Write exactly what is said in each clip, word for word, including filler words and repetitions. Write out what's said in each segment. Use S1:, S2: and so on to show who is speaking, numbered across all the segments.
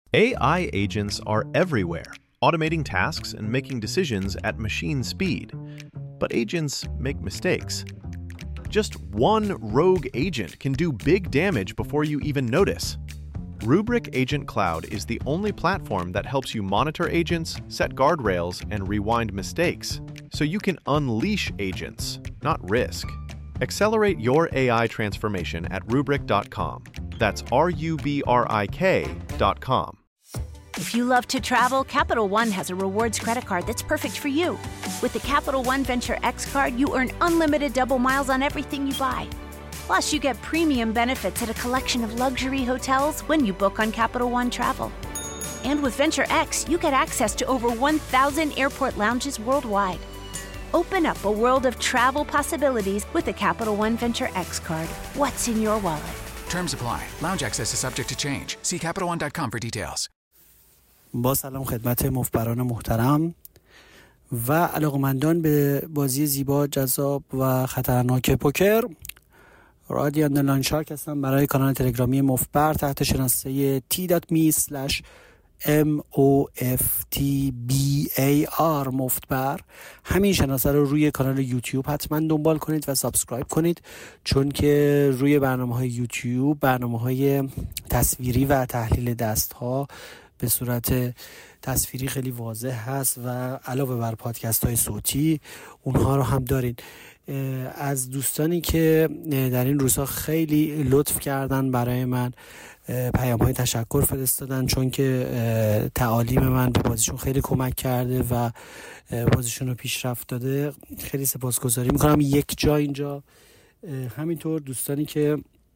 S1: A I agents are everywhere, automating tasks and making decisions at machine speed. But agents make mistakes. Just one rogue agent can do big damage before you even notice. Rubrik Agent Cloud is the only platform that helps you monitor agents, set guardrails, and rewind mistakes, so you can unleash agents, not risk. Accelerate your A I transformation at rubrik dot com. That's R U B R I K dot com.
S2: If you love to travel, Capital One has a rewards credit card that's perfect for you. With the Capital One Venture X card, you earn unlimited double miles on everything you buy. Plus, you get premium benefits at a collection of luxury hotels when you book on Capital One Travel. And with Venture X, you get access to over one thousand airport lounges worldwide. Open up a world of travel possibilities with the Capital One Venture X card. What's in your wallet?
S3: Terms apply. Lounge access is subject to change. See capital one dot com for details.
S4: با سلام خدمت مفبران محترم و علاقمندان به بازی زیبا، جذاب و خطرناک پوکر. رادیان دلان شارک هستم برای کانال تلگرامی مفبر تحت شناسه تی دات می اسلش ام او اف تی بی ای آر مفتبر. همین شناسه رو روی کانال یوتیوب حتما دنبال کنید و سابسکرایب کنید، چون که روی برنامه‌های یوتیوب برنامه‌های تصویری و تحلیل دست‌ها به صورت تصویری خیلی واضح هست و علاوه بر پادکست های صوتی اونها رو هم دارین. از دوستانی که در این روزها خیلی لطف کردن برای من پیام های تشکر فرستادن، چون که تعالیم من به بازیشون خیلی کمک کرده و بازیشون رو پیشرفت داده، خیلی سپاسگزاری میکنم. یک جا اینجا همینطور دوستانی که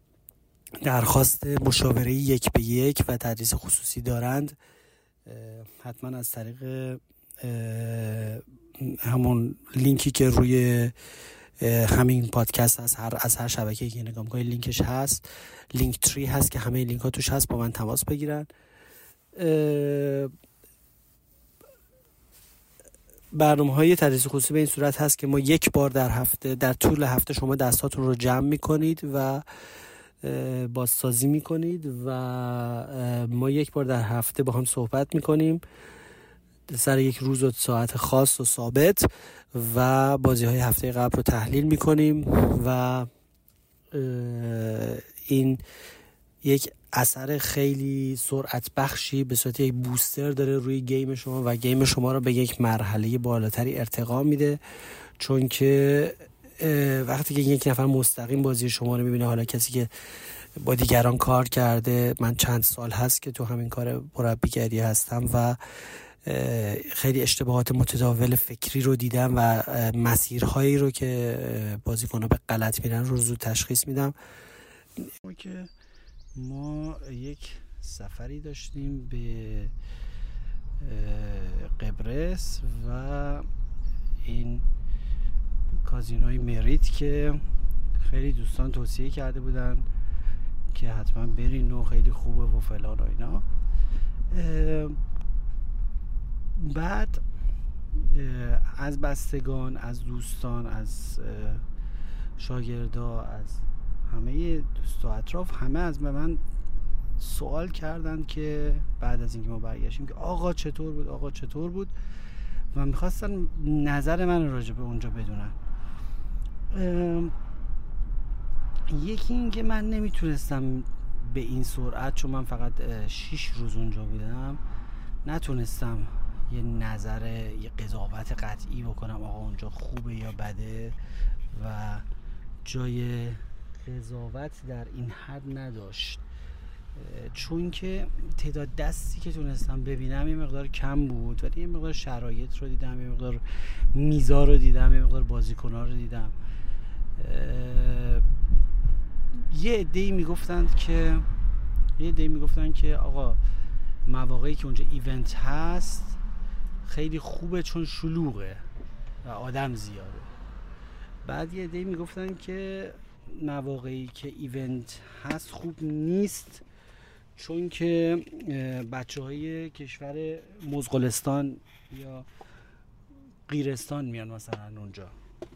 S4: درخواست مشاوره یک به یک و تدریس خصوصی دارند، حتما از طریق همون لینکی که روی همین پادکست هست، هر از هر شبکه‌ای که نگاه می‌کنید لینکش هست، لینک تری هست که همه لینک ها توش هست، با من تماس بگیرن. برنامه‌های تدریس خصوصی به این صورت هست که ما یک بار در هفته، در طول هفته شما دستاتون رو جمع می‌کنید و بازسازی میکنید و ما یک بار در هفته با هم صحبت میکنیم سر یک روز و ساعت خاص و ثابت و بازی های هفته قبل رو تحلیل میکنیم و این یک اثر خیلی سرعت بخشی به صورت یک بوستر داره روی گیم شما و گیم شما رو به یک مرحله بالاتری ارتقا میده، چون که وقتی که یک نفر مستقیم بازی شما رو میبینه، حالا کسی که با دیگران کار کرده، من چند سال هست که تو همین کار مربیگری هستم و خیلی اشتباهات متداول فکری رو دیدم و مسیرهایی رو که بازیکن‌ها به غلط میرن رو زود تشخیص میدم. که ما یک سفری داشتیم به قبرس و این کازینوی مریت که خیلی دوستان توصیه کرده بودن که حتما برین و خیلی خوبه و فلان و اینا. بعد از بستگان، از دوستان، از شاگردا، از همه دوست و اطراف، همه از من سوال کردن که بعد از اینکه ما برگشتیم که آقا چطور بود، آقا چطور بود و میخواستن نظر من راجع به اونجا بدونن. یکی این که من نمیتونستم به این سرعت، چون من فقط شش روز اونجا بودم، نتونستم یه نظر، یه قضاوت قطعی بکنم آقا اونجا خوبه یا بده و جای قضاوت در این حد نداشت، چون که تعداد دستی که تونستم ببینم یه مقدار کم بود، ولی یه مقدار شرایط رو دیدم، یه مقدار میزا رو دیدم، یه مقدار بازیکن‌ها رو دیدم. یه عده‌ای میگفتند که یه عده‌ای میگفتند که آقا مواقعی که اونجا ایونت هست خیلی خوبه چون شلوغه و آدم زیاده. بعد یه عده‌ای میگفتند که مواقعی که ایونت هست خوب نیست چون که بچه‌های کشور مزغلستان یا قیرستان میان مثلا اونجا.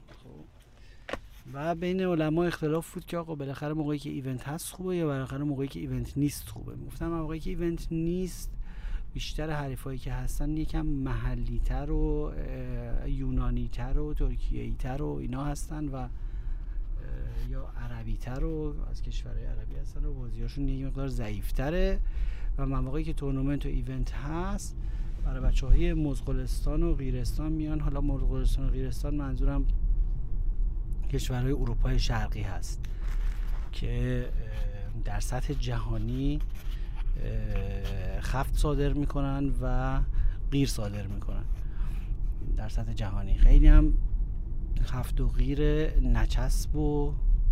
S4: و بین علما اختلاف بود که آقا بالاخره موقعی که ایونت هست خوبه یا بالاخره موقعی که ایونت نیست خوبه. گفتم موقعی که ایونت نیست بیشتر حریفایی که هستن یکم محلی تر و یونانی تر و ترکیه‌ای تر و اینا هستن و یا عربی تر و از کشورهای عربی هستن و بازیاشون یک مقدار ضعیف تره و مواقعی که تورنمنت و ایونت هست برای بچه‌های مزغلستان و غیرستان میان. حالا مزغلستان و غیرستان منظورم کشورهای اروپای شرقی هست که در سطح جهانی خفت صادر میکنن و غیر صادر میکنن. در سطح جهانی خیلی هم خفت و غیر نچسب و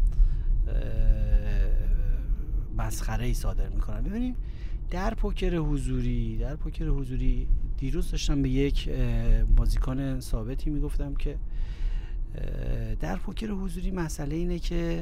S4: مسخره‌ای صادر میکنن. ببینید در پوکر حضوری در پوکر حضوری دیروز داشتم به یک بازیکن ثابتی میگفتم که در پوکر حضوری مسئله اینه که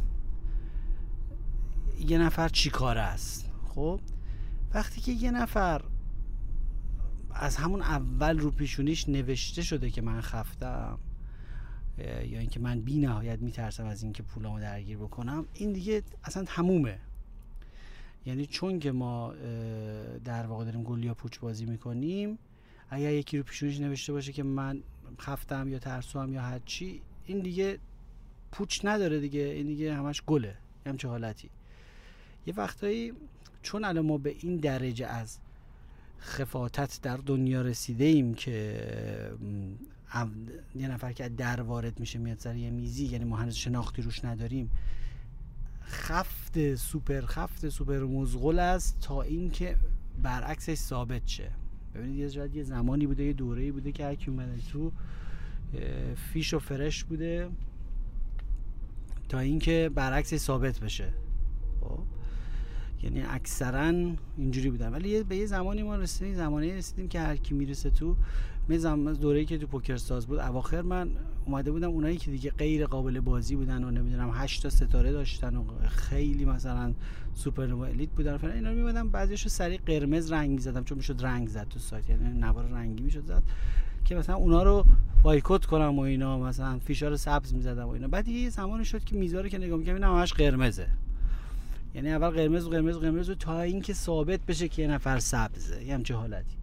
S4: یه نفر چی کاره است. خب وقتی که یه نفر از همون اول رو پیشونیش نوشته شده که من خفتم یا اینکه من بی نهایت میترسم از اینکه پولامو درگیر بکنم، این دیگه اصلا تمومه. یعنی چون که ما در واقع داریم گلیا پوچ بازی میکنیم، اگر یکی رو پیشونیش نوشته باشه که من خفتم یا ترسوام یا هر چی، این دیگه پوچ نداره دیگه، این دیگه همش گله، همچه حالتی. یه وقتایی چون الان ما به این درجه از خفاتت در دنیا رسیده ایم که یه نفر که در وارد میشه میاد سر یه میزی، یعنی ما هنوز شناختی روش نداریم، خفت سوپر خفت سوپر مزغول است تا اینکه برعکسش ثابت شه. ببینید یه جد یه زمانی بوده، یه دوره‌ای بوده که هر کی اومده تو فیش و فرش بوده تا اینکه برعکسش ثابت بشه. خب یعنی اکثرا اینجوری بودن، ولی به یه زمانی ما رسیدیم زمانی رسیدیم که هر کی میرسه تو مثلا دوره‌ای که تو پوکر ساز بود اواخر من اومده بودم، اونایی که دیگه غیر قابل بازی بودن و نمیدونم هشت تا ستاره داشتن و خیلی مثلا سوپر نووا الیت بودن فلان، اینا میمدم بعضیاشو سریع قرمز رنگ میزدم چون میشد رنگ زد تو سایت، یعنی نوار رنگی میشد زد که مثلا اونا رو بایکوت کنم و اینا، مثلا فیشا رو سبز میزدم و اینا. بعد یه زمانی شد که میزا رو که نگاه می‌کردم اینا همش قرمزه، یعنی اول قرمز و قرمز و قرمز و تا اینکه ثابت بشه که یه نفر سبزه، یه همچه حالتی.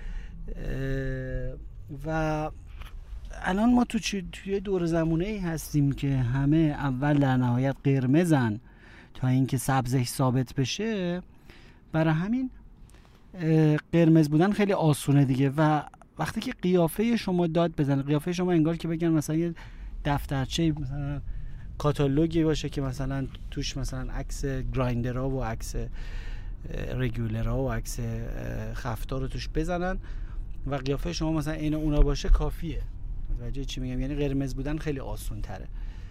S4: و الان ما تو توی دور زمونه ای هستیم که همه اول در نهایت قرمزن تا اینکه سبزش ثابت بشه. برای همین قرمز بودن خیلی آسونه دیگه. و وقتی که قیافه شما داد بزنه، قیافه شما انگار که بگن مثلا یه دفترچه مثلا کاتالوگی باشه که مثلا توش مثلا عکس گرایندرها و عکس رگولرها و عکس خفتا رو توش بزنن و قیافه شما مثلا این اونا باشه کافیه. متوجه چی میگم؟ یعنی قرمز بودن خیلی آسون تره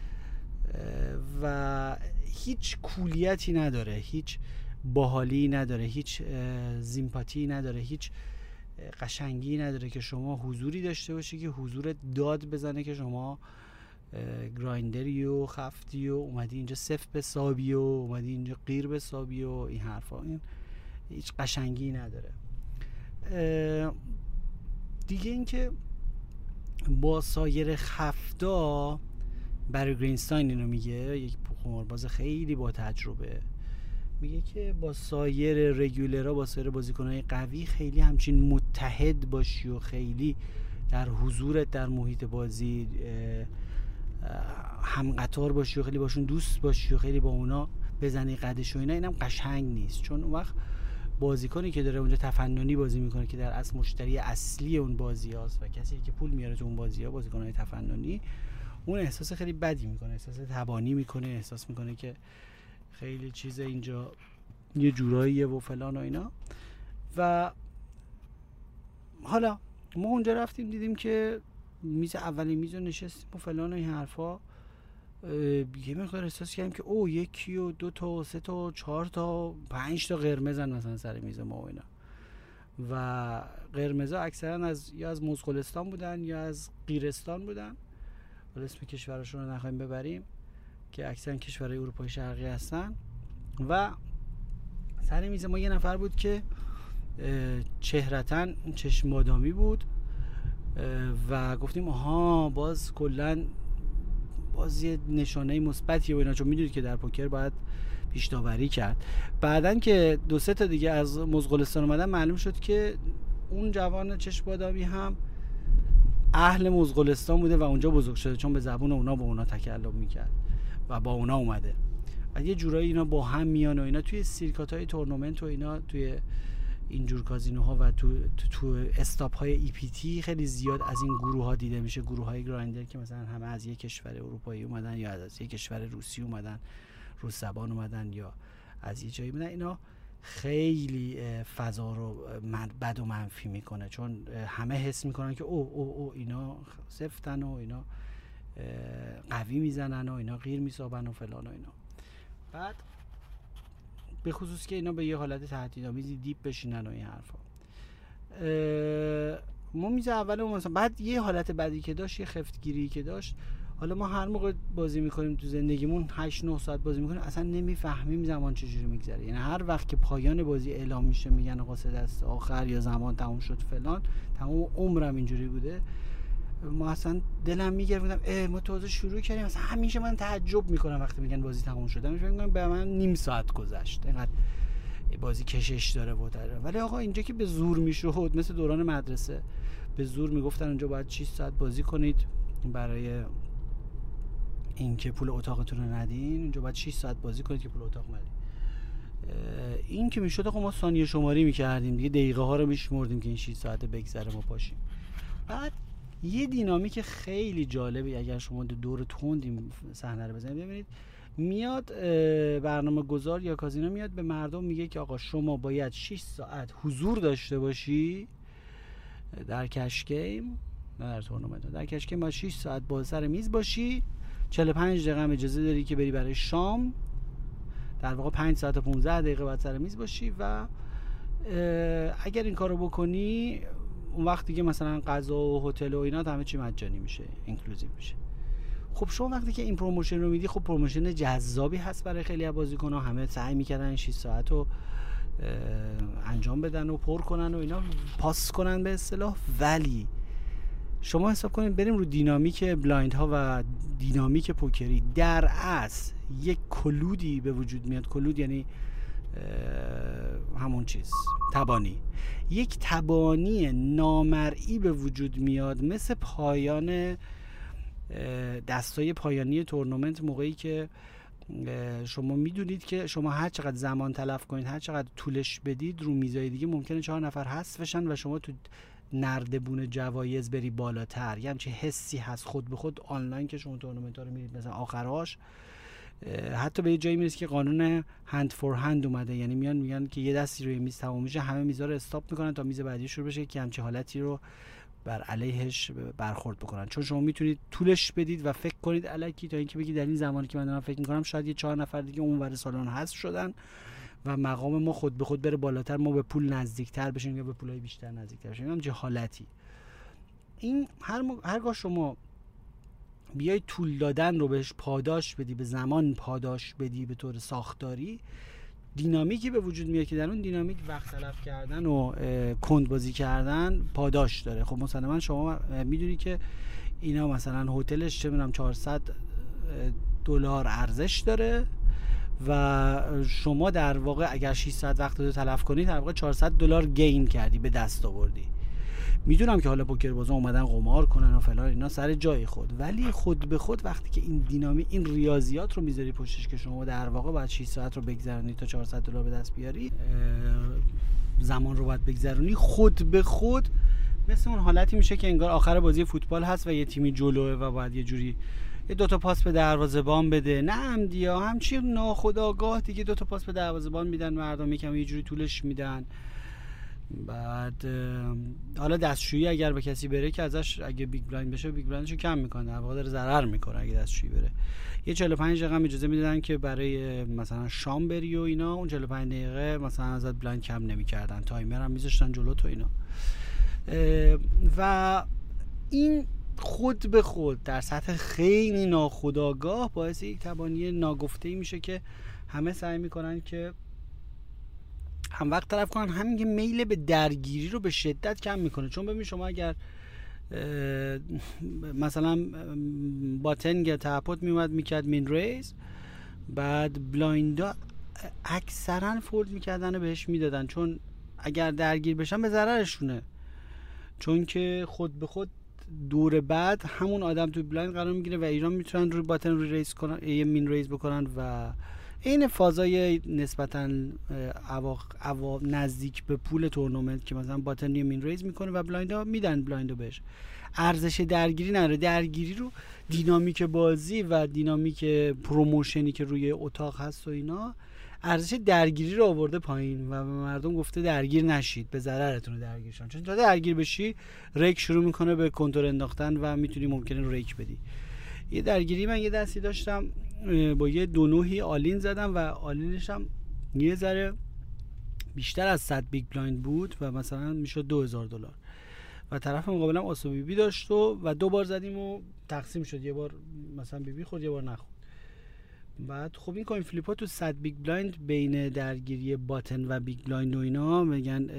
S4: و هیچ کولیتی نداره، هیچ باحالی نداره، هیچ زیمپاتی نداره، هیچ قشنگی نداره که شما حضوری داشته باشی که حضور داد بزنه که شما گرایندری و خفتی و اومدی اینجا صفر بسابی و اومدی اینجا غیر بسابی و این حرفا. این هیچ قشنگی نداره دیگه. این که با سایر خفتا، برای گرینستاین اینو میگه، یک قمارباز خیلی با تجربه، میگه که با سایر رگولرها، با سایر بازیکنهای قوی خیلی همچین متحد باشی و خیلی در حضورت در محیط بازی هم قطار باشی و خیلی باشون دوست باشی و خیلی با اونا بزنی قدش و اینا، اینم قشنگ نیست. چون اون وقت بازیکنی که داره اونجا تفننی بازی میکنه که در اصل مشتری اصلی اون بازی هاست و کسی که پول میاره تو اون بازی ها، بازیکنهای تفننی، اون احساس خیلی بدی میکنه، احساس تبانی میکنه، احساس میکنه که خیلی چیز اینجا یه جوراییه و فلان و اینا. و حالا ما اونجا رفتیم دیدیم که میز اولین میز رو نشستیم و فلان و این حرفا، یه مقدار احساس کردیم که او یکی و دو تا و سه تا و چهار تا پنج تا قرمزن مثلا سر میز ما و اینا. و قرمزا اکثرا از یا از مزغلستان بودن یا از غیرستان بودن، ولی اسم کشورشون رو نخواهیم ببریم که اکثرا کشورهای اروپای شرقی هستن. و سر میز ما یه نفر بود که چهرتن چشم بادامی بود و گفتیم آها باز کلن باز یه نشانه مثبتی و اینا، چون میدونید که در پوکر باید پیش داوری کرد. بعدن که دو سه تا دیگه از مزغلستان اومدن معلوم شد که اون جوان چشم بادامی هم اهل مزغلستان بوده و اونجا بزرگ شده، چون به زبون اونا با اونا تکلم میکرد و با اونا اومده و یه جورایی اینا با هم میان و اینا توی سیرکات‌های تورنمنت و اینا توی اینجور کازینوها و تو تو, تو استاپ‌های ای پی تی خیلی زیاد از این گروه‌ها دیده میشه. گروه‌های گرایندر که مثلا همه از یک کشور اروپایی اومدن یا از یک کشور روسی اومدن، روس زبان اومدن یا از یه جایی اومدن. اینا خیلی فضا رو بد و منفی میکنه، چون همه حس میکنن که او او او اینا سفتن و اینا قوی میزنن و اینا غیر میسابن و فلان و اینا. بعد به خصوص که اینا به یه حالت تهدیدآمیزی دیپ بشینن و این حرفا. ما میز اول مثلا بعد یه حالت بدی که داشت، یه خفتگیری که داشت. حالا ما هر موقع بازی میکنیم تو زندگیمون هشت نه ساعت بازی میکنیم، اصلا نمیفهمیم زمان چجوری میگذره. یعنی هر وقت که پایان بازی اعلام میشه میگن آقا سه دست آخر یا زمان تموم شد فلان، تمام عمرم اینجوری بوده. ما اصلا دلم میگرفتم اه ما تازه شروع کردیم. مثلا همیشه من تعجب میکنم وقتی میگن بازی تموم شده، فکر میکنم به من نیم ساعت گذشت، اینقدر بازی کشش داره و داره. ولی آقا اینجا که به زور میشد، مثل دوران مدرسه به زور میگفتن اونجا باید شش ساعت بازی کنید برای اینکه پول اتاقتون رو ندین، اینجا باید شش ساعت بازی کنید که پول اتاق ندین. این که میشد آقا ما ثانیه شماری میکردیم دیگه، دقیقه ها رو میشمردیم که این شش ساعت بگذره ما پاشیم. بعد یه دینامیک خیلی جالبی اگر شما دور تند صحنه رو بزنید ببینید، میاد برنامه گذار یا کازینو میاد به مردم میگه که آقا شما باید شش ساعت حضور داشته باشی در کش گیم، نه در تورنمنت، در کش گیم باید شش ساعت بالا سر میز باشی، چهل و پنج دقیقه هم اجازه داری که بری برای شام، در واقع پنج ساعت و پانزده دقیقه باید سر میز باشی و اگر این کارو بکنی اون وقت دیگه مثلا غذا و هتل و اینا همه چی مجانی میشه، اینکلوزیو میشه. خب شما وقتی که این پروموشن رو میدی، خب پروموشن جذابی هست برای خیلی از بازیکن‌ها، همه سعی میکردن شش ساعت رو انجام بدن و پر کنن و اینا، پاس کنن به اصطلاح. ولی شما حساب کنید بریم رو دینامیک بلایند ها و دینامیک پوکری، در اصل یک کلودی به وجود میاد. کلود یعنی همون چیز، تبانی. یک تبانی نامرئی به وجود میاد مثل پایان دستای پایانی تورنمنت، موقعی که شما میدونید که شما هر چقدر زمان تلف کنید، هر چقدر طولش بدید، رو میزای دیگه ممکنه چهار نفر حذف بشن و شما تو نردبون جوایز بری بالاتر. یه همچین حسی هست خود به خود آنلاین که شما تورنمنت ها رو میرید مثلا آخرهاش حتی به یه جایی میرسه که قانون هند فور هند اومده، یعنی میان میگن که یه دستی روی میز تمام میشه، همه میزا رو استاپ میکنن تا میز بعدی شروع بشه که همچین حالتی رو بر علیهش برخورد بکنن. چون شما میتونید طولش بدید و فکر کنید الکی تا اینکه بگید در این زمانی که من دارم فکر میکنم شاید یه چهار نفر دیگه اونور سالن حذف شدن و مقام ما خود به خود بره بالاتر، ما به پول نزدیکتر بشیم یا به پولای بیشتر نزدیکتر بشیم. همچین حالتی. این هر م... هرگاه شما بیای طول دادن رو بهش پاداش بدی، به زمان پاداش بدی به طور ساختاری، دینامیکی به وجود میاد که در اون دینامیک وقت تلف کردن و کند بازی کردن پاداش داره. خب مثلا شما میدونی که اینا مثلا هتلش چه میدونم چهارصد دلار ارزش داره و شما در واقع اگر شش ساعت وقت رو تلف کنی در واقع چهارصد دلار گین کردی، به دست آوردی. میدونم که حالا پوکر بازا اومدن قمار کنن و فلان اینا سر جای خود، ولی خود به خود وقتی که این دینامی این ریاضیات رو میذاری پشتش که شما در واقع باید شش ساعت رو بگذرونی تا چهارصد دلار به دست بیاری، زمان رو باید بگذرونی، خود به خود مثل اون حالتی میشه که انگار آخر بازی فوتبال هست و یه تیمی جلوه و باید یه جوری یه دو تا پاس به دروازه‌بان بده، نه عمدیا همچین ناخودآگاه دیگه دو تا پاس به دروازه‌بان میدن، مردم یکم یه جوری طولش میدن. بعد حالا دستشویی اگر به کسی بره که ازش اگه بیگ بلایند بشه بیگ بلایندشو کم میکنه، در واقع داره ضرر میکنه اگه دستشویی بره. یه چهل و پنج دقیقه اجازه میدادن که برای مثلا شام بری و اینا، اون چهل و پنج دقیقه مثلا ازت بلایند کم نمیکردن، تایمر هم میذاشتن جلو تو اینا. و این خود به خود در سطح خیلی ناخودآگاه باعث یک تبانی ناگفته‌ای میشه که همه سعی میکنن که هم وقت طرف کنن، همین که میل به درگیری رو به شدت کم میکنه. چون ببین شما اگر مثلا با تنگ تاپوت میومد میکرد مین ریز، بعد بلایندا اکثرا فولد میکردن و بهش میدادن، چون اگر درگیر بشن به ضررشونه، چون که خود به خود دور بعد همون آدم تو بلایند قرار میگیره و ایران میتونن روی باتن روی ریز کنن، یه مین ریز بکنن و این فازای نسبتا اواق اوا نزدیک به پول تورنمنت که مثلا باتن یه مین ریز میکنه و بلایند ها میدن بلایند رو بهش، ارزش درگیری نداره. درگیری رو دینامیک بازی و دینامیک پروموشنی که روی اتاق هست و اینا ارزش درگیری رو آورده پایین و به مردم گفته درگیر نشید، به ضررتون درگیر شدن، چون تا درگیر بشی ریک شروع میکنه به کنتور انداختن و میتونی ممکنه ریک بدی. یه درگیری من یه دستی داشتم با یه دو نوعی آلین زدم و آلینش هم یه ذره بیشتر از صد بیگ بلایند بود و مثلا میشد دو هزار دلار و طرف مقابلم آسو بی بی داشت و, و دو بار زدیم و تقسیم شد، یه بار مثلا بی بی خورد یه بار نخورد. بعد خب این کوین فلیپ ها تو صد بیگ بلایند بین درگیری باتن و بیگ بلایند و اینا میگن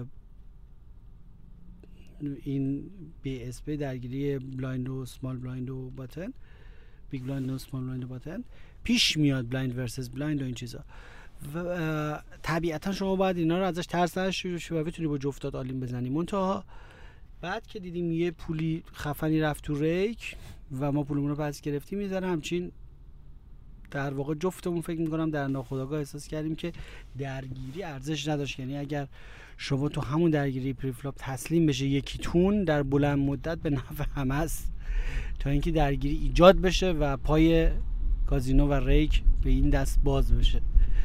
S4: این بی اس پی درگیری بلایند و سمال بلایند و باتن، بیگ بلایند و سمال بلایند و باتن پیش میاد، بلایند ورسس بلایند و این چیزا. و طبیعتا شما باید اینا رو ازش ترس نشید و بتونی با جفتات آلین بزنی. منتها بعد که دیدیم یه پولی خفنی رفت تو ریک و ما پولمون رو پس گرفتیم، میذاره همچین در واقع جفتمون فکر میکنم در ناخودآگاه احساس کردیم که درگیری ارزش نداشت. یعنی اگر شما تو همون درگیری پریفلاپ تسلیم بشه یکیتون، در بلند مدت به نفع همه است تا اینکه درگیری ایجاد بشه و پای کازینو و ریک به این دست باز بشه.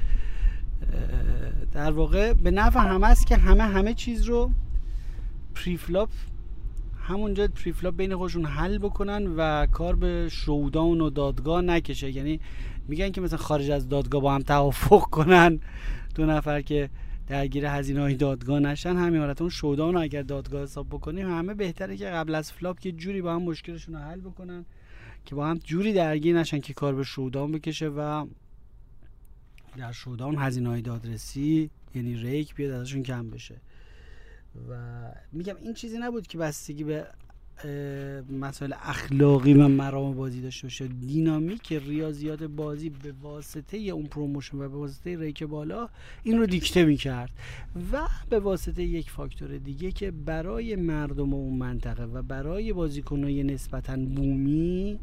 S4: در واقع به نفع همه است که همه همه چیز رو پریفلاپ همونجا پریفلاپ بین خودشون حل بکنن و کار به شوداون و دادگاه نکشه. یعنی میگن که مثلا خارج از دادگاه با هم توافق کنن دو نفر که درگیر هزینه‌های دادگاه نشن. همین حالت اون شوداون رو اگر دادگاه حساب بکنیم همه بهتره که قبل از فلاپ که جوری با هم مشکلشون رو حل بکنن که با هم جوری درگیر نشن که کار به شوداون بکشه و در شوداون هزینه‌های دادرسی یعنی ریک بیاد ازشون کم بشه. و میگم این چیزی نبود که بستگی به مسائل اخلاقی و مرام بازی داشته باشه. دینامیک ریاضیات بازی به واسطه اون پروموشن و به واسطه ریک بالا این رو دیکته میکرد و به واسطه یک فاکتور دیگه که برای مردم اون منطقه و برای بازیکنای نسبتاً بومی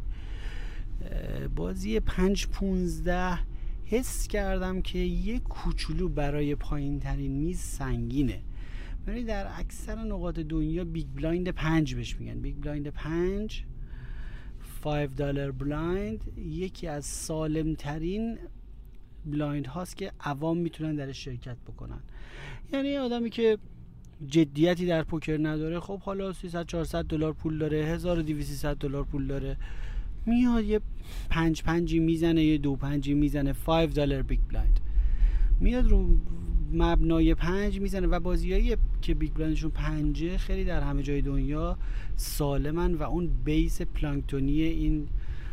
S4: بازی پنج پونزده حس کردم که یک کوچولو برای پایین ترین میز سنگینه. یعنی در اکثر نقاط دنیا بیگ بلایند پنج بهش میگن. بیگ بلایند پنج پنج دلار بلایند یکی از سالم ترین بلایند هاست که عوام میتونن درش شرکت بکنن. یعنی آدمی که جدیتی در پوکر نداره، خب حالا سیصد چهارصد دلار پول داره، هزار و دویست سیصد دلار پول داره، میاد یه پنج پنجی میزنه، یه دو پنجی میزنه، پنج دلار بیگ بلایند میاد رو مبنای پنج میزنه و بازیایی که بیگ بلایندشون پنجه خیلی در همه جای دنیا سالمن و اون بیس پلانکتونی این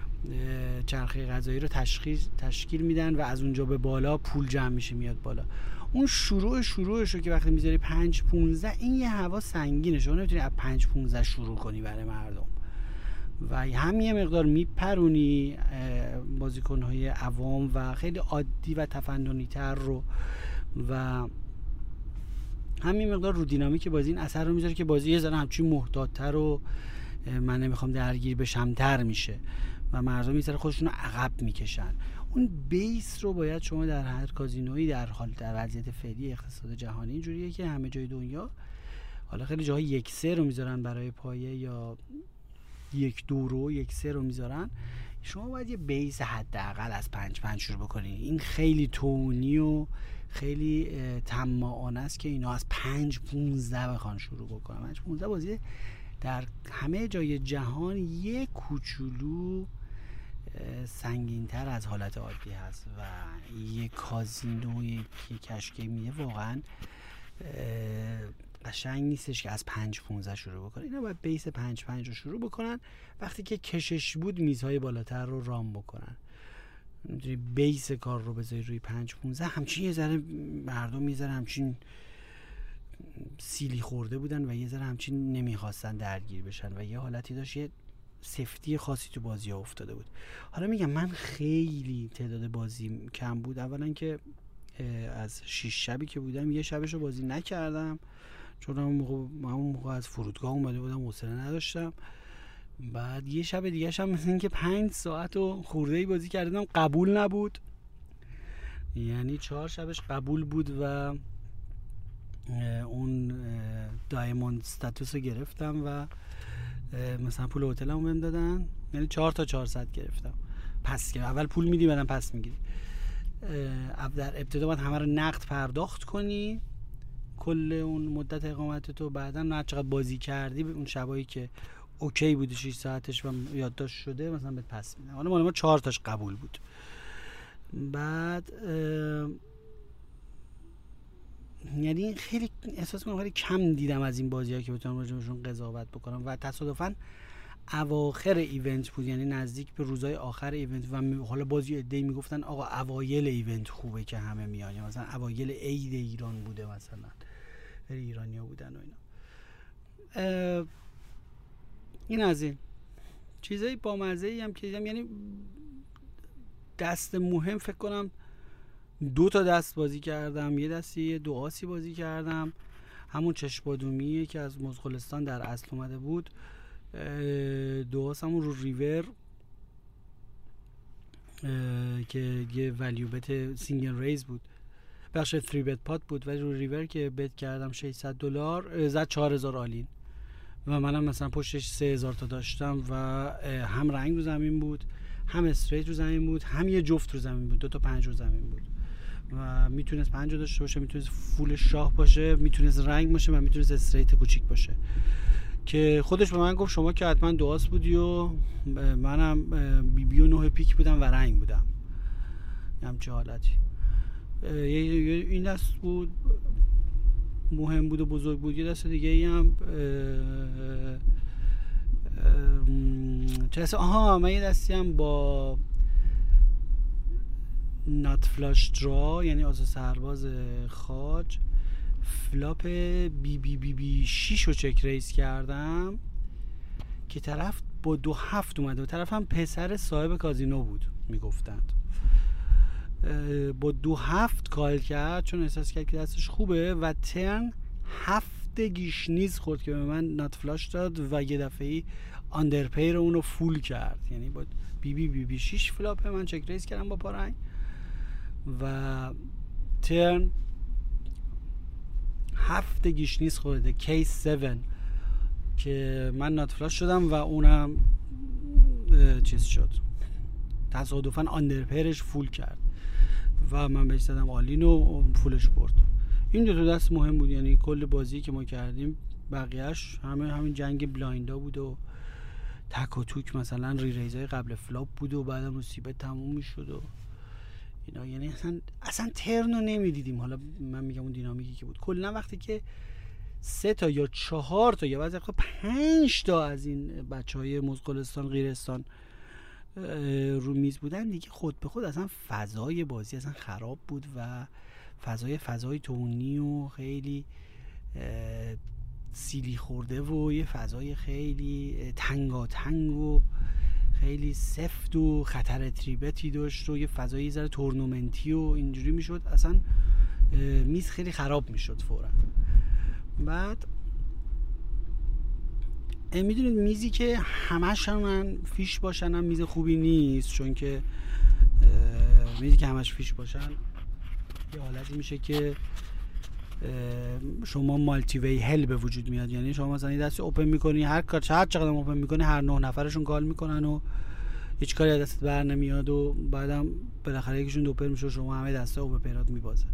S4: چرخه غذایی رو تشکیل تشکیل میدن و از اونجا به بالا پول جمع میشه میاد بالا. اون شروع شروعش رو که وقتی میذاری پنج پونزده این یه هوا سنگینه، شما نمیتونی از پنج پونزده شروع کنی برای مردم و هم یه مقدار میپرونی بازیکن‌های عوام و خیلی عادی و تفننی تر رو و همین مقدار رو دینامیک بازی این اثر رو میذاره که بازی یه ذره همچین محتاط‌تر و من نمیخوام درگیر بشم تر میشه و مردم یه ذره خودشون رو عقب میکشن. اون بیس رو باید شما در هر کازینویی در حال در وضعیت فعلی اقتصاد جهانی اینجوریه که همه جای دنیا حالا خیلی جاها یک سه رو میذارن برای پایه یا یک دو رو یک سه رو میذارن، شما باید یه بیس حداقل از پنج پنج شروع بکنید. این خیلی تونی و خیلی طماعانه است که اینا از پنج پونزده بخوان شروع بکنن. پنج پونزده بازی در همه جای جهان یک کوچولو سنگین‌تر از حالت عادی هست و یک کازینوی که کشکی میده واقعا قشنگ نیستش که از پنج پونزده شروع بکنن. اینا باید بیس پنج پنج رو شروع بکنن، وقتی که کشش بود میزهای بالاتر رو رام بکنن. بیس کار رو بذاری روی پنج پونزده همچین یه ذره مردم یه ذره همچین سیلی خورده بودن و یه ذره همچین نمیخواستن درگیر بشن و یه حالتی داشت، یه سفتی خاصی تو بازی ها افتاده بود. حالا میگم من خیلی تعداد بازی کم بود، اولا که از شش شبی که بودم یه شبشو بازی نکردم، چون همون موقع, همون موقع از فرودگاه اومده بودم، حوصله نداشتم. بعد یه شب دیگه هم مثل این که پنج ساعت و خورده‌ای بازی کردم، قبول نبود، یعنی چهار شبش قبول بود و اون دایموند استاتوس رو گرفتم و مثلا پول هتلمو بهم دادن، یعنی چهار تا چهارصد گرفتم. پس که اول پول میدی بعدم پس میگیری. در ابتدا باید همه رو نقد پرداخت کنی کل اون مدت اقامت تو، بعدا نه چقدر بازی کردی اون شبایی که اوکی بودی شش ساعتش و یادداشت شده مثلا بهت پس میدن. حالا مال ما چهار تاش قبول بود. بعد یعنی خیلی احساس میکنم خیلی کم دیدم از این بازی‌ها که بتونم راجعشون قضاوت بکنم و تصادفاً اواخر ایونت بود، یعنی نزدیک به روزهای آخر ایونت و حالا بازی عده‌ای میگفتن آقا اوایل ایونت خوبه که همه میان، مثلا اوایل عید ایران بوده، مثلا خیلی ایرانی‌ها بودن و اینا. این از این چیزای بامزه‌ای هم که دیدم، یعنی دست مهم فکر کنم دو تا دست بازی کردم، یه دستی دو آسی بازی کردم، همون چشم‌بادومیه که از مزغلستان در اصل اومده بود، دو آس همون رو ریور که یه ولیو بت سینگل ریز بود، بخش تری بت پات بود، ولی رو ریور که بت کردم ششصد دلار زد چهار هزار آلین و منم مثلا پشتش سه هزار تا داشتم و هم رنگ رو زمین بود، هم استریت رو زمین بود، هم یه جفت رو زمین بود، دو تا پنج رو زمین بود و میتونست پنج رو داشته باشه، میتونست فول شاه باشه، میتونست رنگ باشه و میتونست استریت کوچیک باشه. که خودش به من گفت شما که حتما دو آس بودی و منم بی بی و نه پیک بودم و رنگ بودم، همچه حالتی. این دست بود مهم بود و بزرگ بود. یه دست دیگه ای هم چه آها من یه دستی هم با نات فلاش درا، یعنی آز سرباز خاج، فلاپ بی بی بی بی شیش رو چک ریز کردم که طرف با دو هفت اومده و طرف هم پسر صاحب کازینو بود میگفتند، با دو هفت کال کرد چون احساس کرد که دستش خوبه و ترن هفت گیشنیز خورد که به من نات فلاش داد و یه دفعی آندرپیر اونو فول کرد، یعنی با بی بی بی بی شیش فلاپ من چک ریز کردم با پارنگ و ترن هفت گیشنیز خورده کیس هفت که من نات فلاش شدم و اونم چیز شد، تصادفاً آندرپیرش فول کرد و من بهش زدم آلین و فولش برد. این دو تا دست مهم بود، یعنی کل بازی که ما کردیم بقیهش همه همین جنگ بلایندا بود و تک و توک، مثلا ری ریزای قبل فلاپ بود و بعدم مصیبت تموم میشد و اینا، یعنی اصلا اصلا ترنو نمیدیدیم. حالا من میگم اون دینامیکی که بود کلا وقتی که سه تا یا چهار تا یا بعضی وقتا پنج تا از این بچهای مزغلستان غیرستان رو میز بودن دیگه، خود به خود اصلا فضای بازی اصلا خراب بود و فضای فضای تونی و خیلی سیلی خورده و یه فضای خیلی تنگاتنگ و خیلی سفت و خطر تریبتی داشت و یه فضایی ذره تورنمنتی و اینجوری میشد، اصلا میز خیلی خراب میشد فورا. بعد میدونید میزی که همش هم فیش باشن هم میز خوبی نیست، چون که میزی که همش فیش باشن یه حالتی میشه که شما مالتی وی هل به وجود میاد، یعنی شما مثلا یه دست اوپن میکنی، هر کار هر چقدر اوپن میکنی هر نه نفرشون کال میکنن و هیچ کاری از دستت بر نمیاد و بعدم بالاخره یکیشون دوپر میشه و شما همه دسته اوپن پیرات میبازه.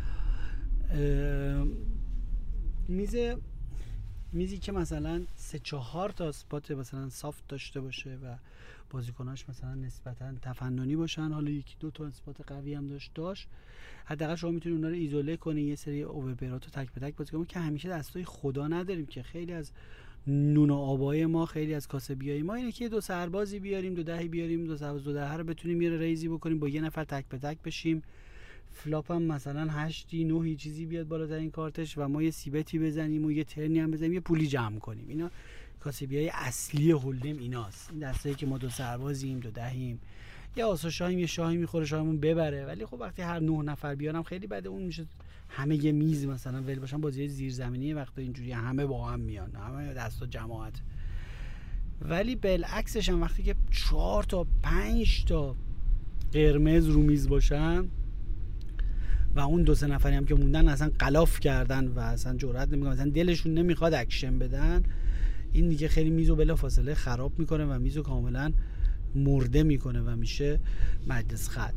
S4: میز میزی که مثلا سه چهار تا اسپات مثلا سافت داشته باشه و بازیکناش مثلا نسبتا تفننی باشن، حالا یکی دو تا اسپات قوی هم داشت داشت حداقل شما میتونید اونا رو ایزوله کنی، یه سری اوورپیرات رو تک به تک بازی کنی که همیشه دستای خدا نداریم که خیلی از نون و آبای ما، خیلی از کاسبیای ما اینه که دو سربازی بیاریم، دو دهی بیاریم، دو سرباز دو ده رو بتونیم یه ریزی بکنیم با یه نفر تک به تک بشیم، فلاپ هم مثلا هشتی نهی چیزی بیاد بالاترین کارتش و ما یه سیبتی بزنیم و یه ترنی هم بزنیم، یه پولی جمع کنیم. اینا کاسبیای اصلی هولدم ایناست، این دستایی که ما دو سربازیم، دو دهیم، یه آسا شاهیم یه شاهی میخوره شاهمون ببره، ولی خب وقتی هر نه نفر بیارم خیلی بده. اون میشه همه یه میز مثلا ول باشن، بازی زیرزمینی وقتی اینجوری همه با هم میان، همه دستا جماعت. ولی بالعکسش هم وقتی که چهار تا پنج تا قرمز رو میز باشن و اون دو سه نفری هم که موندن اصلا غلاف کردن و اصلا جرئت نمیکنن، اصلا دلشون نمیخواد اکشن بدن، این دیگه خیلی میزو بلافاصله خراب میکنه و میزو کاملا مرده میکنه و میشه مجلس ختم.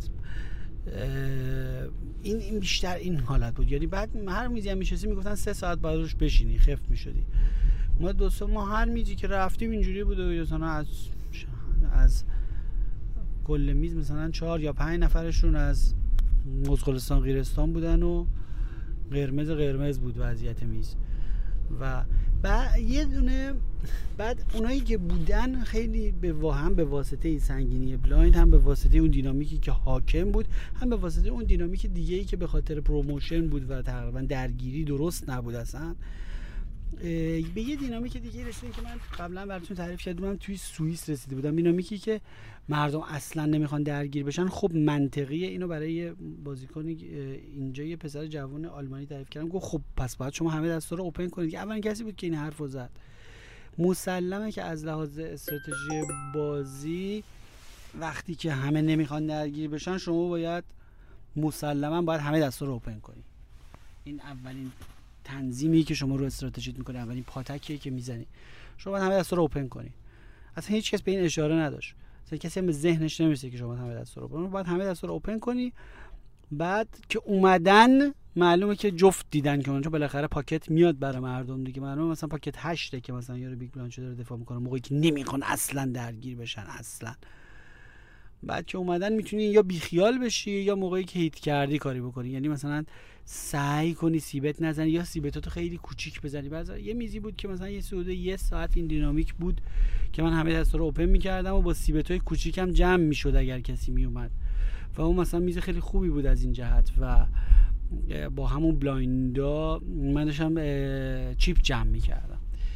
S4: این این بیشتر این حالت بود. یعنی بعد هر میزی هم میشستی میگفتن سه ساعت بعد روش بشینی، خف میشدی. ما دو سه ما هر میزی که رفتیم اینجوری بود، مثلا از از کل میز مثلا چهار یا پنج نفرشون از مزغلستان غیرستان بودن و قرمز قرمز بود وضعیت میز. و بعد یه دونه بعد اونایی که بودن خیلی به واهم به واسطه سنگینی بلایند، هم به واسطه اون دینامیکی که حاکم بود، هم به واسطه اون دینامیک دیگه‌ای که به خاطر پروموشن بود و تقریبا درگیری درست نبود اصلا، به یه دینامیک دیگه رسیدیم که من قبلا براتون تعریف کرده بودم. توی سوئیس رسیده بودم، دینامیکی که مردم اصلا نمیخوان درگیر بشن. خب منطقیه. اینو برای بازیکن اینجا یه پسر جوان آلمانی تعریف کردم، گفت خب پس باید شما همه دستا رو اوپن کنید. اولین کسی بود که این حرفو زد. مسلمه که از لحاظ استراتژی بازی وقتی که همه نمیخوان درگیر بشن، شما باید مسلما باید همه دستا رو اوپن کنید. این اولین تنظیمی که شما رو استراتژیت میکنه، اولین پاتکی که میزنی، شما باید همه دستا رو اوپن کنی. اصلا هیچ کس به این اشاره نداشت، اصلا کسی هم به ذهنش نمیرسه که شما همه دستا رو اوپن کنی. باید همه دستا رو اوپن کنی. بعد که اومدن معلومه که جفت دیدن که اونجا بالاخره پاکت میاد برای مردم دیگه. معلومه مثلا پاکت هشت که مثلا یارو بیگ بلانچو داره دفاع میکنه موقعی که نمیخوان اصلا درگیر بشن اصلا. بعد که اومدن میتونی یا بیخیال بشی یا موقعی که هیت کردی کاری بکنی. یعنی مثلا سعی کنی سیبت نزنی یا سیبتاتو خیلی کوچیک بزنی. بعضی یه میزی بود که مثلا یه سوده یه ساعت این دینامیک بود که من همه دستا رو اوپن میکردم و با سیبتای کوچیکم جمع میشد اگر کسی میومد. و اون مثلا میز خیلی خوبی بود از این جهت و با همون بلایندا من داشتم چیپ جمع میکردم.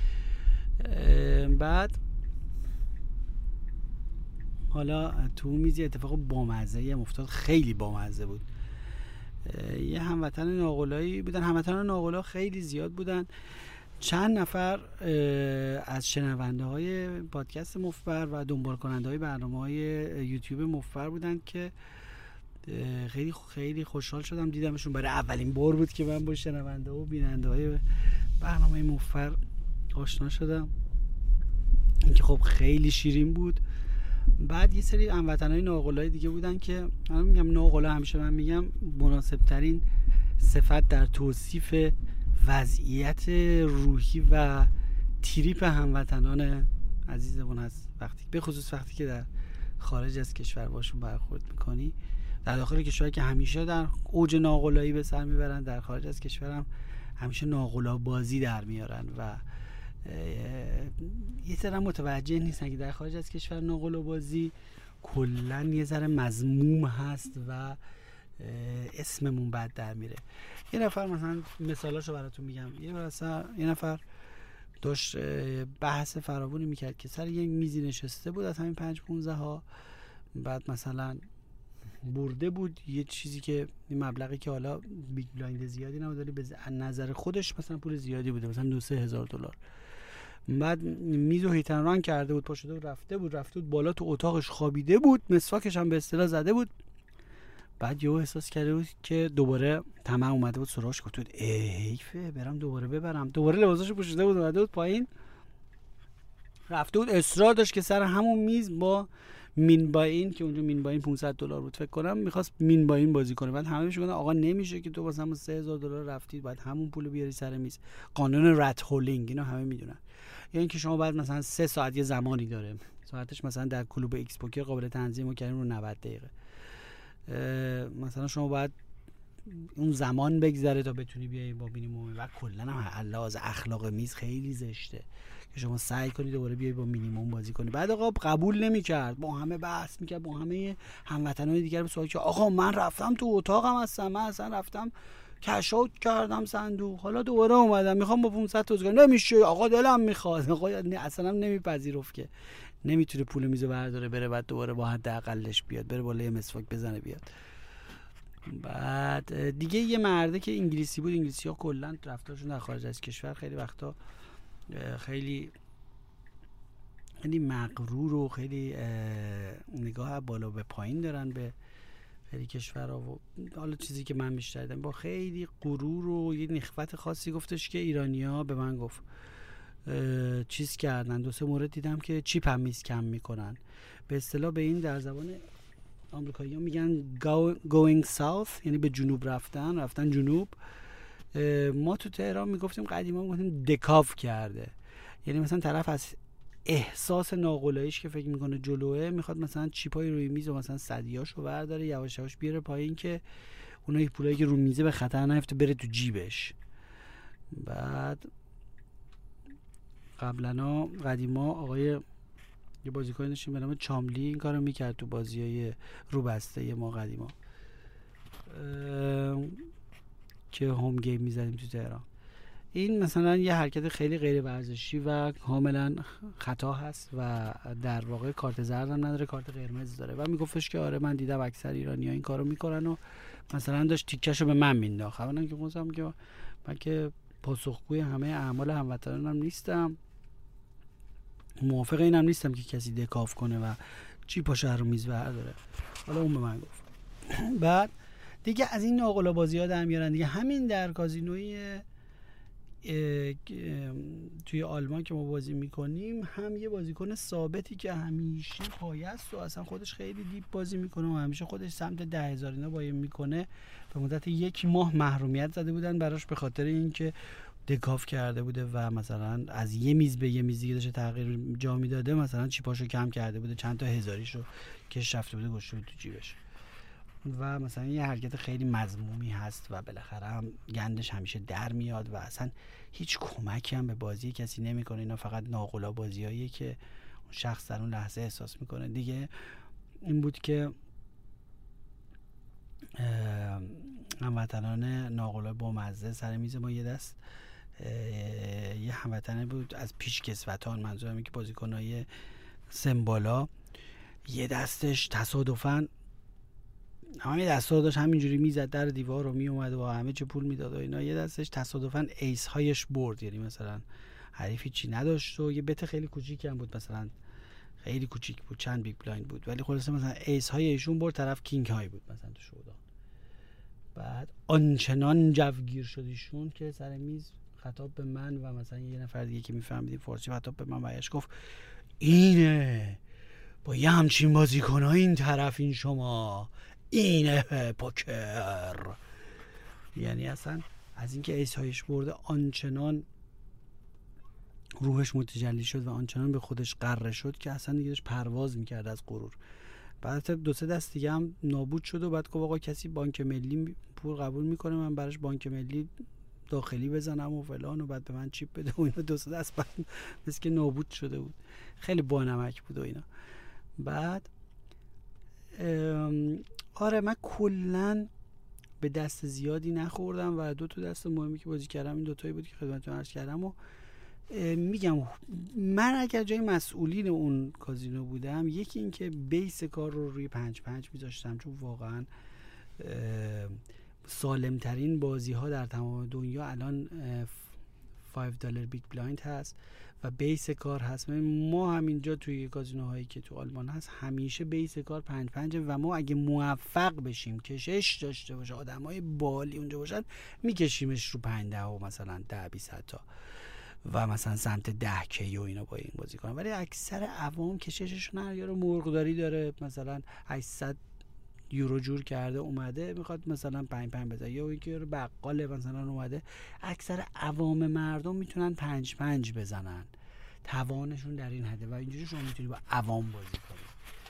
S4: بعد حالا تو اون میزی اتفاق بامزه افتاد، خیلی بامزه بود. یه هموطن ناقلایی بودن، هموطنان ناقلا خیلی زیاد بودن. چند نفر از شنونده های پادکست مفبر و دنبال کننده های برنامه های یوتیوب مفبر بودن که خیلی خیلی خوشحال شدم دیدمشون. برای اولین بار بود که من با شنونده و بیننده های برنامه مفبر آشنا شدم، این که خب خیلی شیرین بود. بعد یه سری هموطنای ناقلای دیگه بودن که من میگم ناقلا، همیشه من میگم مناسب ترین صفت در توصیف وضعیت روحی و تریپ هموطنان عزیزمون هست، وقتی به خصوص وقتی که در خارج از کشور باشون برخورد میکنی. در داخل کشور که همیشه در اوج ناقلایی به سر میبرن، در خارج از کشور هم همیشه ناقلا بازی در میارن و یه ذره متوجه نیستن که در خارج از کشور ناقلا بازی کلن یه ذره مذموم هست و اسممون بد در میره. یه نفر مثلا مثالاشو براتون میگم، یه مثلا یه نفر داشت بحث فراوانی میکرد که سر یک میزی نشسته بود از همین پنج پونزه ها، بعد مثلا برده بود یه چیزی که این مبلغی که حالا بیگ بلایند زیادی نبود ولی به نظر خودش مثلا پول زیادی بوده، مثلا دو سه هزار دلار. بعد میزو هیتن ران کرده بود، پا شده بود رفته بود رفته بود بالا تو اتاقش خوابیده بود، مسواکش هم به اصطلاح زده بود. بعد یهو احساس کرده بود که دوباره طمع اومده بود سراغش، گفت بود حیفه برم دوباره ببرم. دوباره لباساشو پوشیده بود اومده بود پایین، رفته بود اصرار داشت که سر همون میز با مین باین که اونجا مین باین پانصد دلار بود فکر کنم، میخواست مین باین بازی کنه. بعد همه میگفتن آقا نمیشه که تو واسه همون سه هزار دلار رفتید باید همون پولو بیاری سر میز. قانون رت هولینگ اینو همه میدونن. یا اینکه شما بعد مثلا سه ساعت یه زمانی داره، ساعتش مثلا در کلوب ایکس پوکر قابل تنظیم و کردیم رو نود دقیقه، مثلا شما باید اون زمان بگذره تا بتونی بیای با مینیمم. و کلا هم لحاظ اخلاق میز خیلی زشته که شما سعی کنی دوباره بیای با مینیمم بازی کنی. بعد آقا قبول نمی‌کرد، با همه بحث می‌کرد، با همه هموطنای دیگر به سوال که آقا من رفتم تو اتاقم هستم، من اصلا رفتم کش اوت کردم صندوق، حالا دوباره اومدم میخوام با پانصد تا کنم. نمیشه آقا دلم میخواد. آقا اصلا هم نمیپذیرفت که نمیتونه پول میزو برداره بره بعد دوباره با حداقلش بیاد، بره بالا یه مسواک بزنه بیاد. بعد دیگه یه مرده که انگلیسی بود، انگلیسی ها کلا رفتارشون در خارج از کشور خیلی وقتا خیلی خیلی مغرور و خیلی نگاه بالا به پایین دارن به خیلی کشورها و حالا چیزی که من بیشتر دیدم با خیلی غرور و یه نخوت خاصی گفتش که ایرانی‌ها به من گفت چیز کردن. دو سه مورد دیدم که چیپ هم میز کم میکنن. به اصطلاح به این در زبان آمریکایی‌ها میگن going south، یعنی به جنوب رفتن، رفتن جنوب. ما تو تهران میگفتیم قدیما میگفتیم دکاف کرده، یعنی مثلا طرف از احساس ناقلاییش که فکر میکنه جلوه میخواد مثلا چیپای روی میز و مثلا صدیاشو برداره یواش یواش بیاره پایین که اونایی پولایی که رو میزه به خطر نیفته بره تو جیبش. بعد قبلا قدیما آقای یه بازیکن داشتیم به نام چاملی این کارو میکرد تو بازیای روبسته ما قدیما که هوم گیم میزدیم تو تهران. این مثلا یه حرکت خیلی غیر ورزشی و کاملا خطا هست و در واقع کارت زرد هم نداره، کارت قرمز داره. و میگفتش که آره من دیدم اکثر ایرانی‌ها این کارو میکنن و مثلا داشت تیکشو به من مینداخت. اولا که گفتم که من که پاسخگوی همه اعمال هموطنانم نیستم، موافق اینم نیستم که کسی دکاف کنه و چی پا شهر رو میز برداره. حالا اون به من گفت. بعد دیگه از این ناقلا بازی‌ها در میارن دیگه. همین در کازینوی توی آلمان که ما بازی میکنیم هم یه بازیکن ثابتی که همیشه پایه است و اصلا خودش خیلی دیپ بازی میکنه و همیشه خودش سمت ده هزار اینا بازی میکنه، به مدت یک ماه محرومیت زده بودن براش به خاطر اینکه دکاف کرده بوده و مثلا از یه میز به یه میز دیگه داشته تغییر جا میداده، مثلا چیپاشو کم کرده بوده، چند تا هزاریشو کش رفته بوده گذاشته بود تو جیبش. و مثلا یه حرکت خیلی مذمومی هست و بالاخره هم گندش همیشه در میاد و اصلا هیچ کمکی هم به بازی کسی نمیکنه. اینا فقط ناقلا بازیاییه که اون شخص در اون لحظه احساس میکنه. دیگه این بود که هموطنان ناقلا با مزه سر میز ما یه دست یه هموطنه بود از پیش کسوتان، منظورم اینه که بازیکنای سمبالا، یه دستش تصادفاً همه دستا داشت همینجوری میزد در دیوار رو میومد و همه چه پول میداد و اینا، یه دستش تصادفاً ایس هایش برد، یعنی مثلا حریفی چی نداشت و یه بت خیلی کوچیکی هم بود، مثلا خیلی کوچیک بود، چند بیگ بلایند بود، ولی خلاصه مثلا ایس های ایشون برد طرف کینگ های بود مثلا تو شودان. بعد آنچنان جوگیر شد ایشون که سر میز خطاب به من و مثلا یه نفر دیگه که میفهمیدیم فارسی خطاب به من برگشت گفت اینه با یه همچین بازیکن‌ها این طرف این شما اینه پوکر. یعنی اصلا از اینکه ایس هایش برده آنچنان روحش متجلی شد و آنچنان به خودش غره شد که اصلا دیگه داشت پرواز میکرد از غرور. بعد دو سه دست دیگه هم نابود شد و بعد گفت آقا کسی بانک ملی پول قبول میکنه من براش بانک ملی داخلی بزنم و فلان و بعد به من چیپ بده و اینا. دو سه دست بعد مثل که نابود شده بود، خیلی بانمک بود و اینا. بعد آره من کلن به دست زیادی نخوردم و دو تا دست مهمی که بازی کردم این دوتایی بود که خدمتتون عرض کردم. و میگم من اگر جای مسئولین اون کازینو بودم، یکی این که بیس کار رو روی پنج پنج میذاشتم، چون واقعا سالم ترین بازی ها در تمام دنیا الان پنج دلار بیگ بلایند هست و بیس کار هست. ما همینجا توی کازینوهایی که تو آلمان هست همیشه بیس کار پنج پنج و ما اگه موفق بشیم کشش داشته باشه آدمای بالی اونجا باشن میکشیمش رو پنج ده و مثلا ده بیست تا و مثلا سمت ده کی و اینا با این بازی کنن. ولی اکثر عوام کشششون هر یارو مرغداری داره، مثلا هشتصد یورو جور کرده اومده میخواد مثلا پنج پنج بزنه، یا اینکه یارو بقاله مثلا اومده. اکثر عوام مردم میتونن پنج پنج بزنن، توانشون در این حده و اینجوری شما میتونی با عوام بازی کنی.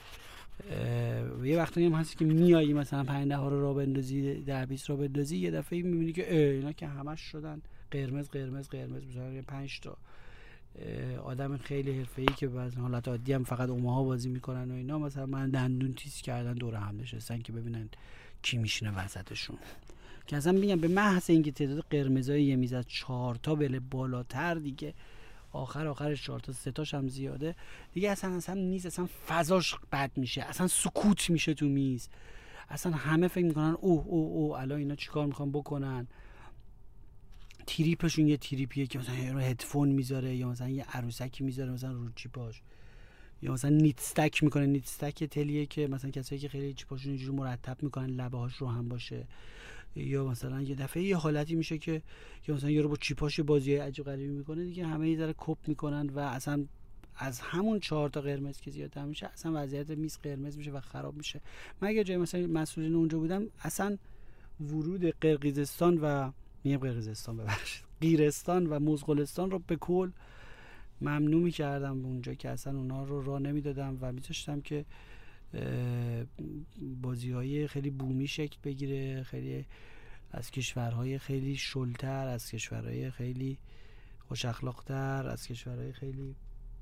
S4: یه وقتایی هم هست که میایی مثلا پنج ده ها رو را بندازی، ده بیست را بندازی، یه دفعه میبینی که اینا که همش شدن قرمز قرمز قرمز، مثلا پنج تا آدم خیلی حرفه‌ای که بعضی حالت عادی هم فقط اوماها بازی میکنن و اینا، مثلا من دندون تیز کردن دور هم نشستن که ببینن کی میشینه وسطشون. که اصلا میگم به محض اینکه تعداد قرمزای یه میز از چهار تا بله بالاتر دیگه آخر آخرش چهار تا سه تاش هم زیاده دیگه، اصلا اصلا میز اصلا فضاش بد میشه، اصلا سکوت میشه تو میز، اصلا همه فکر میکنن اوه اوه اوه الان اینا چیکار میخوان بکنن. تریپشون یه تریپیه که مثلا یه هدفون میذاره یا مثلا یه عروسکی میذاره مثلا رو جیباش، یا مثلا نیت استک میکنه. نیت استک تلیه که مثلا کسایی که خیلی جیباشون اینجوری مرتب میکنن لبه هاش رو هم باشه، یا مثلا یه دفعه یه حالتی میشه که یا مثلا یارو با چیپاش بازی عجیب غریبی میکنه دیگه، همه یه ذره کپ میکنن و اصلا از همون چهار تا قرمز که زیادتر میشه اصلا وضعیت میز قرمز میشه و خراب میشه. من اگه جای مثلا مسئولین اونجا بودم اصلا ورود قرقیزستان و میگم قرقیزستان ببخشید قیرستان و مزغلستان رو به کل ممنوع می‌کردم اونجا، که اصلا اونا رو راه نمیدادم و میذاشتم که بازی‌های خیلی بومی شکل بگیره، خیلی از کشورهای خیلی شلتر، از کشورهای خیلی خوش اخلاق‌تر، از کشورهای خیلی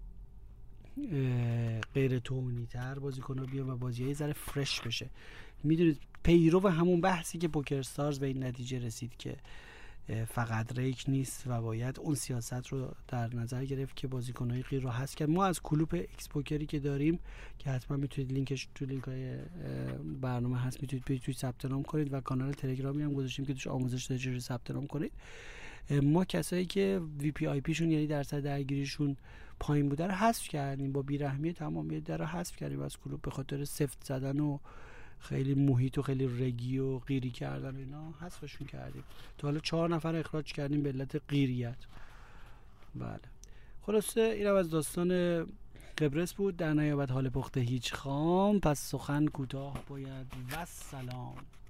S4: غیر توهینی‌تر بازیکن‌ها بیان و بازی‌های ذره فرش بشه. میدونید پیرو همون بحثی که پوکر استارز به این نتیجه رسید که فقط ریک نیست و باید اون سیاست رو در نظر گرفت که بازیکن‌های غیر رو هست کرد. ما از کلوپ ایکس پوکری که داریم که حتما میتونید لینکش تو لینک‌های برنامه هست میتونید برید توی ثبت نام کنید و کانال تلگرامی هم گذاشتیم که توش آموزش داره چجوری ثبت نام کنید. ما کسایی که وی پی آی پی شون یعنی درصد درگیریشون پایین بوده رو حذف کردیم، با بیرحمی تمامیت در رو حذف کردیم از کلوپ به خاطر سفت زدن و خیلی محیط و خیلی رگی و قیری کردن اینا حذفشون کردیم. تا حالا چهار نفر اخراج کردیم به علت قیریت. بله خلاصه اینم از داستان قبرس بود. در نیابت حال پخته هیچ خام، پس سخن کوتاه باید و سلام.